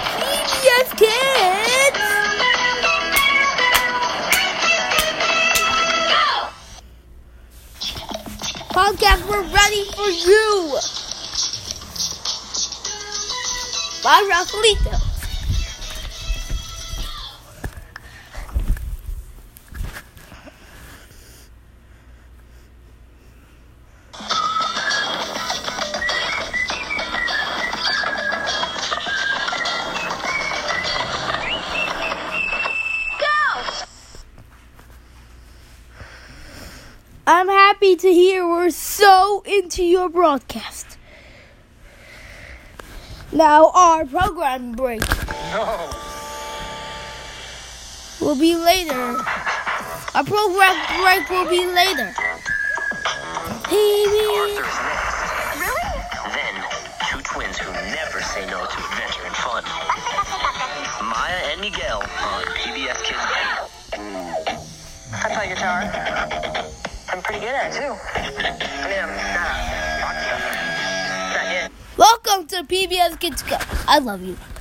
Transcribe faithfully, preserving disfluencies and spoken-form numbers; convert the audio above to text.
Yes, kids! Podcast, we're ready for you! Bye, Rafaelito. I'm happy to hear we're so into your broadcast. Now our program break No. will be later. Our program break will be later. Arthur's next. Really? Then, two twins who never say no to adventure and fun. Maya and Miguel on P B S Kids. I play guitar. I'm pretty good at it, too. I mean, I'm not a rock star. Not yet. Welcome to P B S Kids Cup. I love you.